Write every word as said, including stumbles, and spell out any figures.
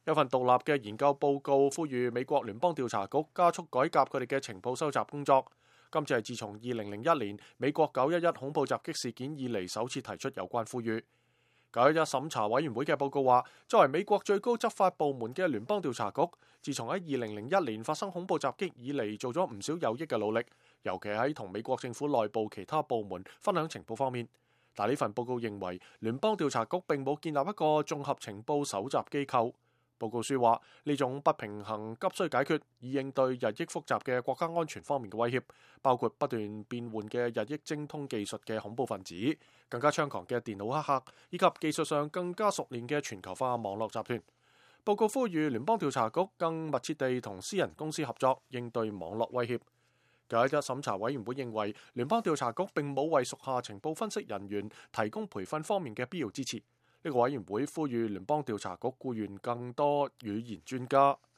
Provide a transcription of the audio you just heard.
有份獨立嘅研究報告呼籲美國聯邦調查局加速改革佢哋嘅情報收集工作。今次係自從二零零一年美國九一一恐怖襲擊事件以嚟首次提出有關呼籲。九一一審查委員會嘅報告話，作為美國最高執法部門嘅聯邦調查局，自從喺二零零一年發生恐怖襲擊以嚟，做咗唔少有益嘅努力，尤其喺同美國政府內部其他部門分享情報方面。但呢份報告認為，聯邦調查局並冇建立一個綜合情報搜集機構。報告書話，呢種不平衡急需解決，以應對日益複雜嘅國家安全方面嘅威脅，包括不斷變換嘅日益精通技術嘅恐怖分子、更加猖狂嘅電腦黑客，以及技術上更加熟練嘅全球化網絡集團。報告呼籲聯邦調查局更密切地同私人公司合作，應對網絡威脅。九一一審查委員會認為，聯邦調查局並冇為屬下情報分析人員提供培訓方面嘅必要支持。呢個委員會呼籲聯邦調查局僱員更多語言專家。